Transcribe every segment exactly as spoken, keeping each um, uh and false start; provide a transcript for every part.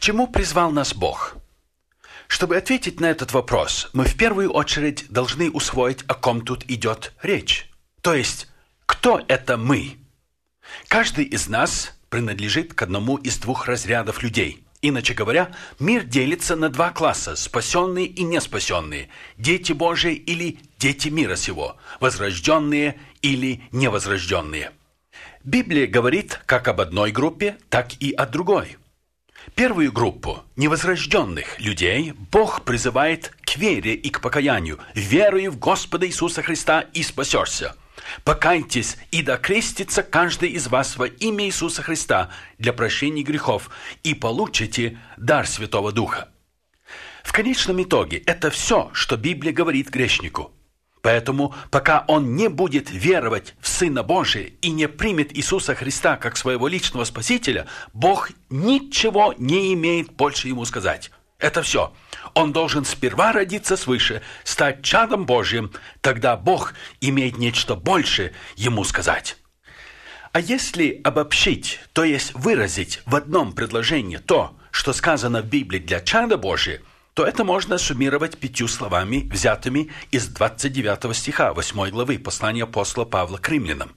чему призвал нас Бог? Чтобы ответить на этот вопрос, мы в первую очередь должны усвоить, о ком тут идет речь. То есть, кто это мы? Каждый из нас принадлежит к одному из двух разрядов людей. Иначе говоря, мир делится на два класса – спасенные и неспасенные, дети Божии или дети мира сего, возрожденные или невозрожденные. Библия говорит как об одной группе, так и о другой. Первую группу невозрожденных людей Бог призывает к вере и к покаянию. «Веруй в Господа Иисуса Христа и спасешься. Покайтесь, и да крестится каждый из вас во имя Иисуса Христа для прощения грехов, и получите дар Святого Духа». В конечном итоге это все, что Библия говорит грешнику. Поэтому, пока он не будет веровать в Сына Божия и не примет Иисуса Христа как своего личного Спасителя, Бог ничего не имеет больше ему сказать. Это все. Он должен сперва родиться свыше, стать чадом Божьим, тогда Бог имеет нечто больше ему сказать. А если обобщить, то есть выразить в одном предложении то, что сказано в Библии для чада Божия, то это можно суммировать пятью словами, взятыми из двадцать девятого стиха восьмой главы послания апостола Павла к римлянам.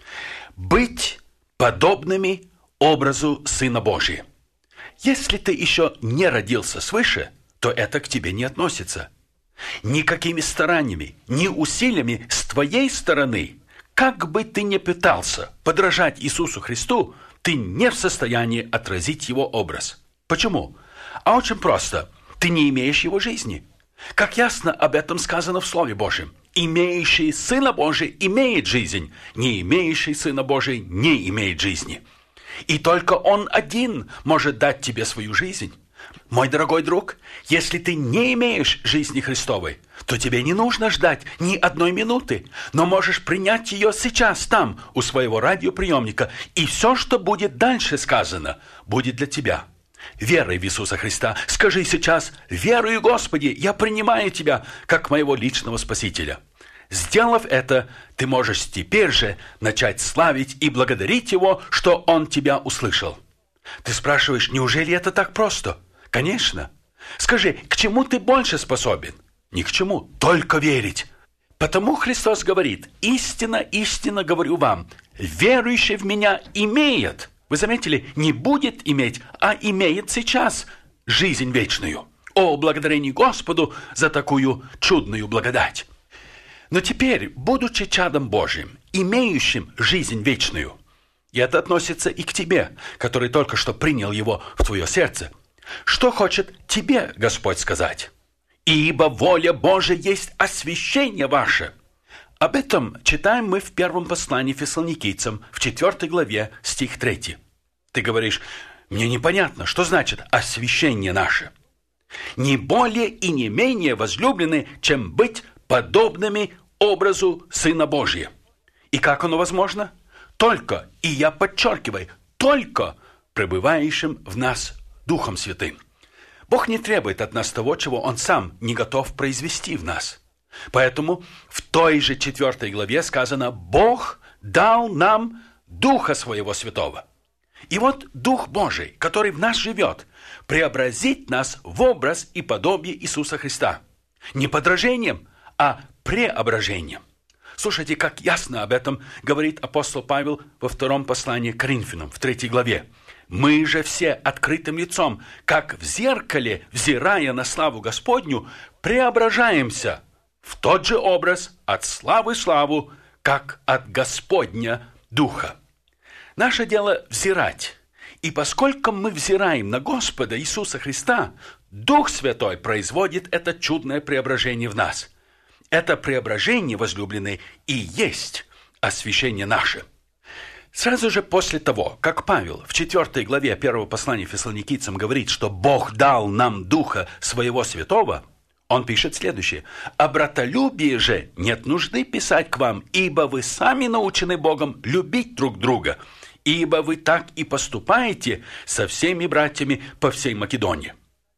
«Быть подобными образу Сына Божия». Если ты еще не родился свыше, то это к тебе не относится. Никакими стараниями, ни усилиями с твоей стороны, как бы ты ни пытался подражать Иисусу Христу, ты не в состоянии отразить Его образ. Почему? А очень просто. Ты не имеешь Его жизни. Как ясно об этом сказано в Слове Божьем. Имеющий Сына Божия имеет жизнь, не имеющий Сына Божия не имеет жизни. И только Он один может дать тебе свою жизнь. Мой дорогой друг, если ты не имеешь жизни Христовой, то тебе не нужно ждать ни одной минуты, но можешь принять ее сейчас там, у своего радиоприемника, и все, что будет дальше сказано, будет для тебя. Веруй в Иисуса Христа. Скажи сейчас: «Верую, Господи, я принимаю Тебя как моего личного Спасителя». Сделав это, ты можешь теперь же начать славить и благодарить Его, что Он тебя услышал. Ты спрашиваешь, неужели это так просто? Конечно. Скажи, к чему ты больше способен? Ни к чему, только верить. Потому Христос говорит: «Истинно, истинно говорю вам, верующий в Меня имеет». Вы заметили, не будет иметь, а имеет сейчас жизнь вечную. О, благодарение Господу за такую чудную благодать. Но теперь, будучи чадом Божьим, имеющим жизнь вечную, и это относится и к тебе, который только что принял его в твое сердце, что хочет тебе Господь сказать? «Ибо воля Божия есть освящение ваше». Об этом читаем мы в первом послании Фессалоникийцам, в четвёртой главе, стих третий. Ты говоришь: мне непонятно, что значит «освящение наше». Не более и не менее возлюблены, чем быть подобными образу Сына Божия. И как оно возможно? Только, и я подчеркиваю, только пребывающим в нас Духом Святым. Бог не требует от нас того, чего Он сам не готов произвести в нас. Поэтому в той же четвёртой главе сказано: «Бог дал нам Духа Своего Святого». И вот Дух Божий, который в нас живет, преобразит нас в образ и подобие Иисуса Христа. Не подражением, а преображением. Слушайте, как ясно об этом говорит апостол Павел во втором послании к Коринфянам, в третьей главе. «Мы же все открытым лицом, как в зеркале, взирая на славу Господню, преображаемся в тот же образ от славы в славу, как от Господня Духа». Наше дело взирать. И поскольку мы взираем на Господа Иисуса Христа, Дух Святой производит это чудное преображение в нас. Это преображение, возлюбленные, и есть освящение наше. Сразу же после того, как Павел в четвёртой главе первого послания Фессалоникийцам говорит, что Бог дал нам Духа Своего Святого, он пишет следующее: «О братолюбии же нет нужды писать к вам, ибо вы сами научены Богом любить друг друга, ибо вы так и поступаете со всеми братьями по всей Македонии».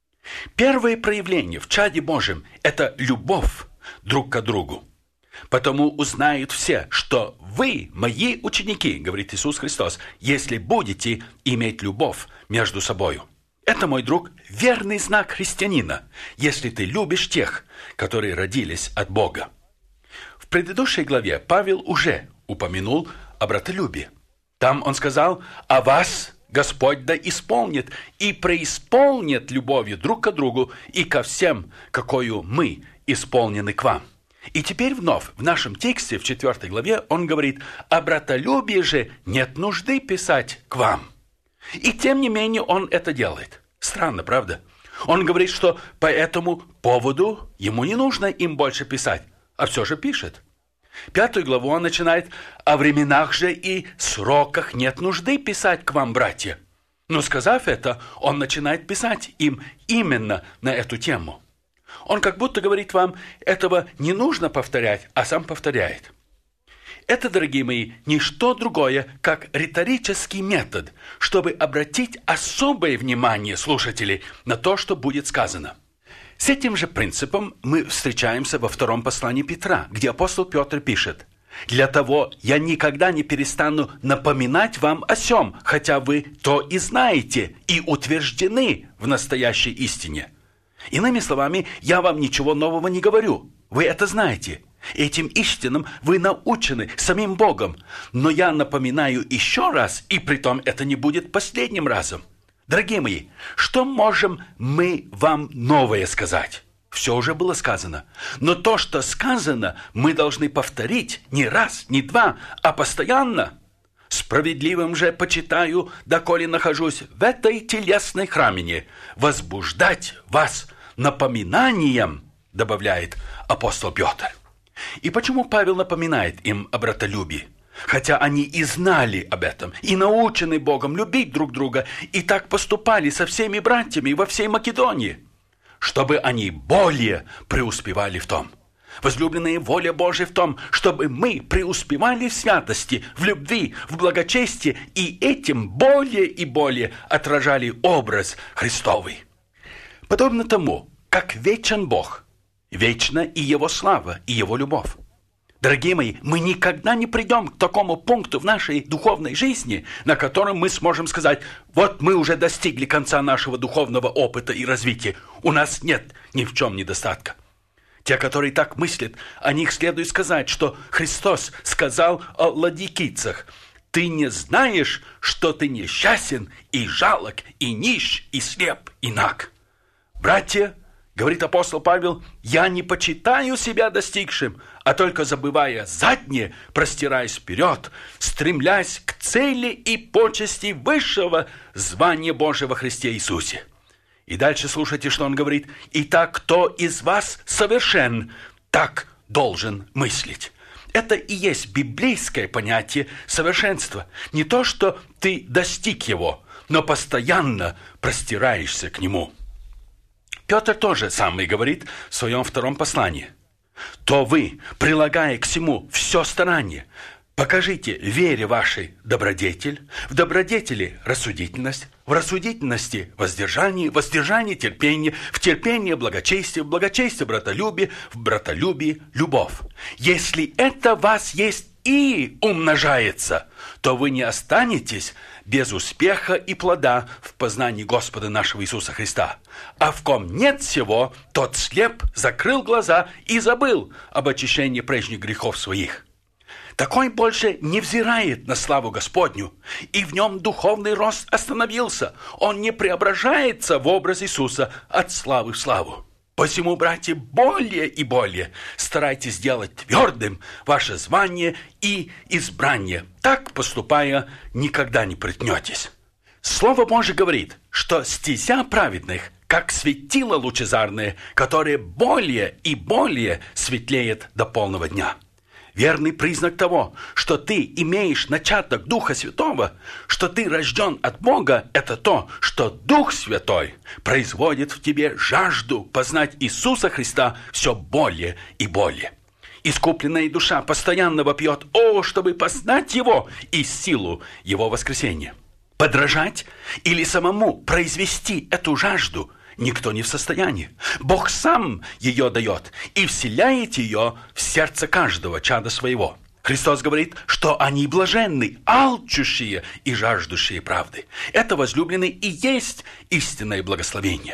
Первое проявление в чаде Божьем – это любовь друг к другу. «Потому узнают все, что вы мои ученики, — говорит Иисус Христос, — если будете иметь любовь между собою». Это, мой друг, верный знак христианина, если ты любишь тех, которые родились от Бога. В предыдущей главе Павел уже упомянул о братолюбии. Там он сказал: «А вас Господь да исполнит и преисполнит любовью друг к другу и ко всем, какою мы исполнены к вам». И теперь вновь в нашем тексте в четвёртой главе он говорит: «О братолюбии же нет нужды писать к вам». И тем не менее он это делает. Странно, правда? Он говорит, что по этому поводу ему не нужно им больше писать, а все же пишет. Пятую главу он начинает: «О временах же и сроках нет нужды писать к вам, братья». Но сказав это, он начинает писать им именно на эту тему. Он как будто говорит вам: этого не нужно повторять, а сам повторяет. Это, дорогие мои, не что другое, как риторический метод, чтобы обратить особое внимание слушателей на то, что будет сказано. С этим же принципом мы встречаемся во втором послании Петра, где апостол Петр пишет: «Для того я никогда не перестану напоминать вам о сем, хотя вы то и знаете, и утверждены в настоящей истине». Иными словами, я вам ничего нового не говорю, вы это знаете. Этим истинам вы научены самим Богом, но я напоминаю еще раз, и притом это не будет последним разом. Дорогие мои, что можем мы вам новое сказать? Все уже было сказано. Но то, что сказано, мы должны повторить не раз, не два, а постоянно. Справедливым же почитаю, доколе нахожусь в этой телесной храмине, возбуждать вас напоминанием, добавляет апостол Петр. И почему Павел напоминает им о братолюбии? Хотя они и знали об этом, и научены Богом любить друг друга, и так поступали со всеми братьями во всей Македонии, чтобы они более преуспевали в том. Возлюбленные, воля Божия в том, чтобы мы преуспевали в святости, в любви, в благочестии, и этим более и более отражали образ Христовый. Подобно тому, как вечен Бог, вечна и Его слава, и Его любовь. Дорогие мои, мы никогда не придем к такому пункту в нашей духовной жизни, на котором мы сможем сказать: вот мы уже достигли конца нашего духовного опыта и развития, у нас нет ни в чем недостатка. Те, которые так мыслят, о них следует сказать, что Христос сказал о ладикийцах: «Ты не знаешь, что ты несчастен и жалок, и нищ, и слеп, и наг». Братья, говорит апостол Павел, я не почитаю себя достигшим, а только забывая заднее, простираясь вперед, стремлясь к цели и почести высшего звания Божьего во Христе Иисусе. И дальше слушайте, что он говорит: «Итак, кто из вас совершен, так должен мыслить». Это и есть библейское понятие совершенства. Не то, что ты достиг его, но постоянно простираешься к нему. Петр тоже самое говорит в своем втором послании. «То вы, прилагая к всему все старание, покажите вере вашей добродетель, в добродетели рассудительность, в рассудительности воздержание, в воздержании терпение, в терпении благочестие, в благочестии братолюбие, в братолюбии любовь. Если это в вас есть и умножается, то вы не останетесь без успеха и плода в познании Господа нашего Иисуса Христа. А в ком нет всего, тот слеп, закрыл глаза и забыл об очищении прежних грехов своих». Такой больше не взирает на славу Господню, и в нем духовный рост остановился. Он не преображается в образ Иисуса от славы в славу. Посему, братья, более и более старайтесь сделать твердым ваше звание и избрание. Так, поступая, никогда не приткнетесь. Слово Божие говорит, что стезя праведных, как светило лучезарное, которое более и более светлеет до полного дня. Верный признак того, что ты имеешь начаток Духа Святого, что ты рожден от Бога, это то, что Дух Святой производит в тебе жажду познать Иисуса Христа все более и более. Искупленная душа постоянно вопьет: «О, чтобы познать Его и силу Его воскресения». Подражать или самому произвести эту жажду никто не в состоянии. Бог сам ее дает и вселяет ее в сердце каждого чада своего. Христос говорит, что они блаженны, алчущие и жаждущие правды. Это, возлюбленные, и есть истинное благословение.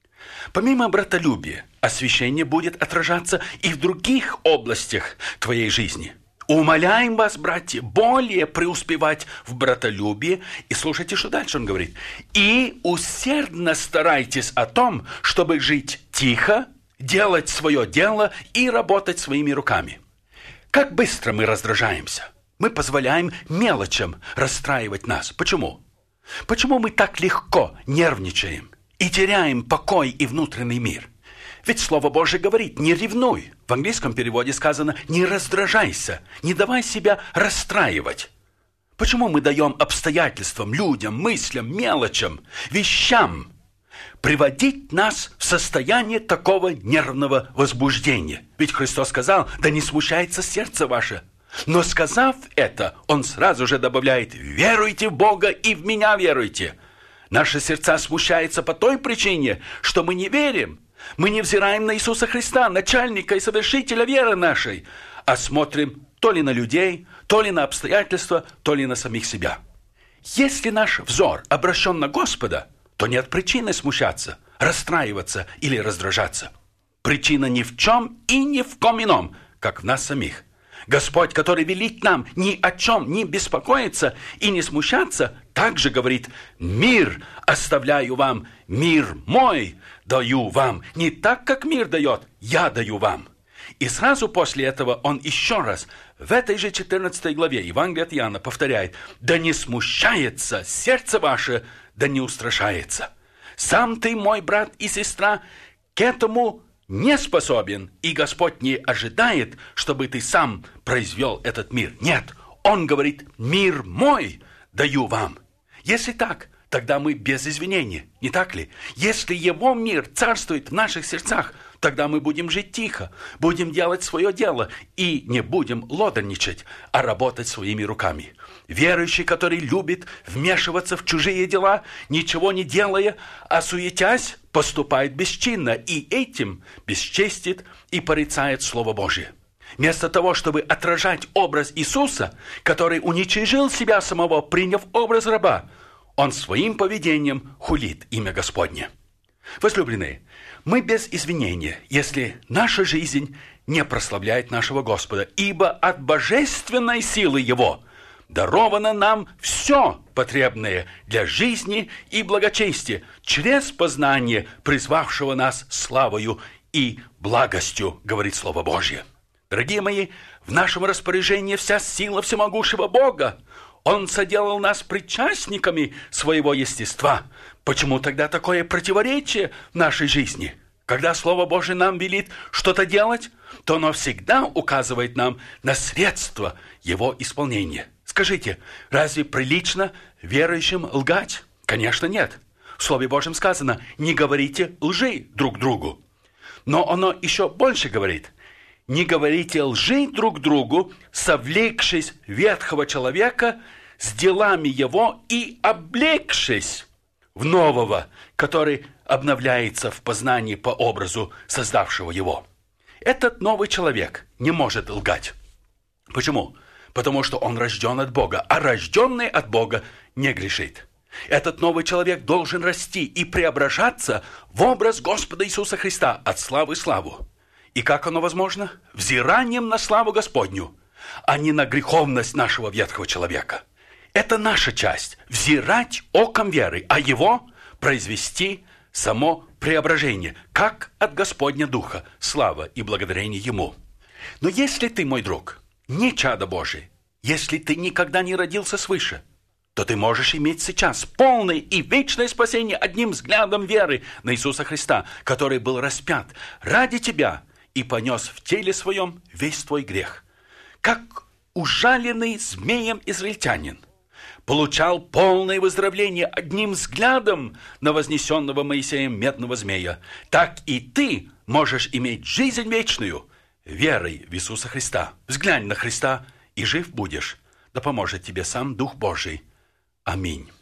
Помимо братолюбия, освящение будет отражаться и в других областях твоей жизни. Умоляем вас, братья, более преуспевать в братолюбии. И слушайте, что дальше он говорит. И усердно старайтесь о том, чтобы жить тихо, делать свое дело и работать своими руками. Как быстро мы раздражаемся. Мы позволяем мелочам расстраивать нас. Почему? Почему мы так легко нервничаем и теряем покой и внутренний мир? Ведь Слово Божие говорит, не ревнуй. В английском переводе сказано, не раздражайся, не давай себя расстраивать. Почему мы даем обстоятельствам, людям, мыслям, мелочам, вещам приводить нас в состояние такого нервного возбуждения? Ведь Христос сказал, да не смущается сердце ваше. Но сказав это, Он сразу же добавляет, веруйте в Бога и в Меня веруйте. Наши сердца смущаются по той причине, что мы не верим. Мы не взираем на Иисуса Христа, начальника и совершителя веры нашей, а смотрим то ли на людей, то ли на обстоятельства, то ли на самих себя. Если наш взор обращен на Господа, то нет причины смущаться, расстраиваться или раздражаться. Причина ни в чем и ни в ком ином, как в нас самих. Господь, который велит нам ни о чем не беспокоиться и не смущаться, также говорит, мир оставляю вам, мир мой даю вам. Не так, как мир дает, я даю вам. И сразу после этого он еще раз в этой же четырнадцатой главе Евангелия от Иоанна повторяет, да не смущается сердце ваше, да не устрашается. Сам ты, мой брат и сестра, к этому не способен, и Господь не ожидает, чтобы ты сам произвел этот мир. Нет, Он говорит, мир мой даю вам. Если так, тогда мы без извинения, не так ли? Если Его мир царствует в наших сердцах, тогда мы будем жить тихо, будем делать свое дело и не будем лодорничать, а работать своими руками. Верующий, который любит вмешиваться в чужие дела, ничего не делая, а суетясь, поступает бесчинно и этим бесчестит и порицает Слово Божие. Вместо того, чтобы отражать образ Иисуса, который уничижил себя самого, приняв образ раба, он своим поведением хулит имя Господне. Возлюбленные, мы без извинения, если наша жизнь не прославляет нашего Господа, ибо от божественной силы Его даровано нам все потребное для жизни и благочестия через познание призвавшего нас славою и благостью, говорит Слово Божье. Дорогие мои, в нашем распоряжении вся сила всемогущего Бога. Он соделал нас причастниками своего естества. Почему тогда такое противоречие в нашей жизни? Когда Слово Божие нам велит что-то делать, то оно всегда указывает нам на средства его исполнения. Скажите, разве прилично верующим лгать? Конечно, нет. В Слове Божьем сказано, не говорите лжи друг другу. Но оно еще больше говорит, не говорите лжи друг другу, совлекшись ветхого человека с делами его и облегшись в нового, который обновляется в познании по образу создавшего его. Этот новый человек не может лгать. Почему? Потому что он рожден от Бога, а рожденный от Бога не грешит. Этот новый человек должен расти и преображаться в образ Господа Иисуса Христа от славы в славу. И как оно возможно? Взиранием на славу Господню, а не на греховность нашего ветхого человека. Это наша часть – взирать оком веры, а его произвести само преображение, как от Господня Духа, слава и благодарение Ему. Но если ты, мой друг, не чадо Божие, если ты никогда не родился свыше, то ты можешь иметь сейчас полное и вечное спасение одним взглядом веры на Иисуса Христа, который был распят ради тебя и понес в теле своем весь твой грех. Как ужаленный змеем израильтянин получал полное выздоровление одним взглядом на вознесенного Моисеем медного змея, так и ты можешь иметь жизнь вечную верой в Иисуса Христа. Взглянь на Христа, и жив будешь. Да поможет тебе сам Дух Божий. Аминь.